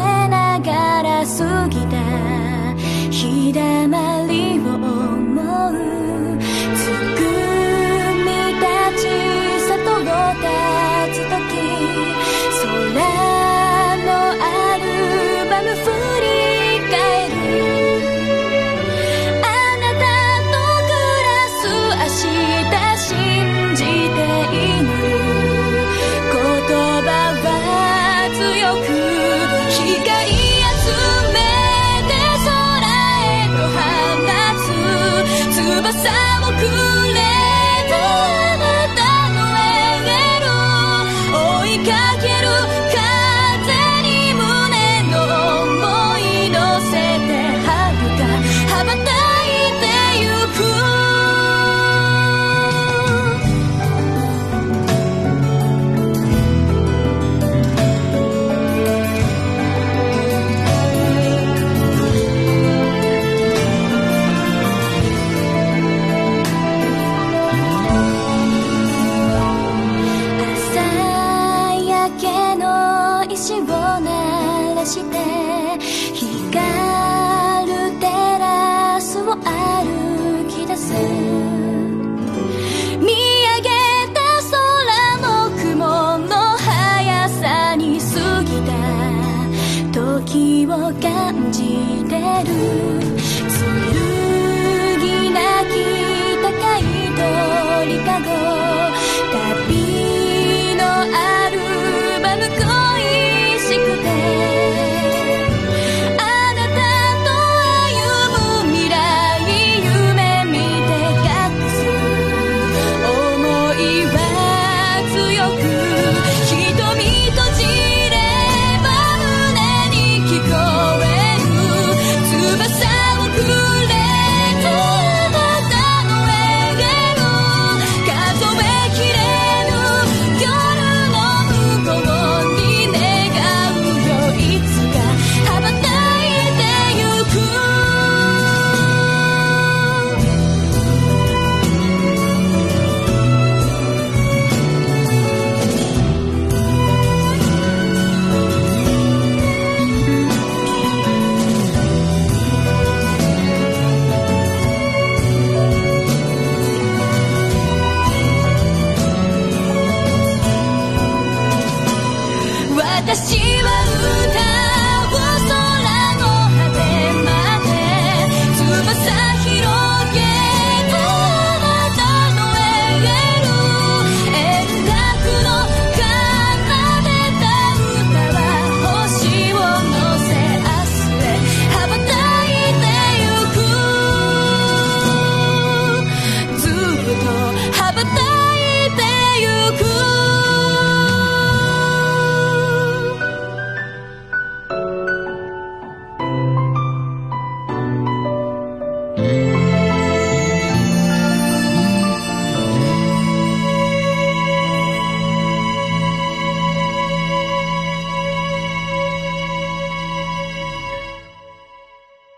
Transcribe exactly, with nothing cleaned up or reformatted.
ながら過ぎた日だまりを思う。つくみ立ち里を立つとき、空のアルバム振り返る。あなたと暮らす明日信じて祈る。言葉は強く光集めて空へと放つ。翼をくれたあなたのエール、追いかける風に胸の想い乗せて遥か羽ばたいてゆく。石を鳴らして光るテラスを歩き出す。見上げた空の雲の速さに過ぎた時を感じてる。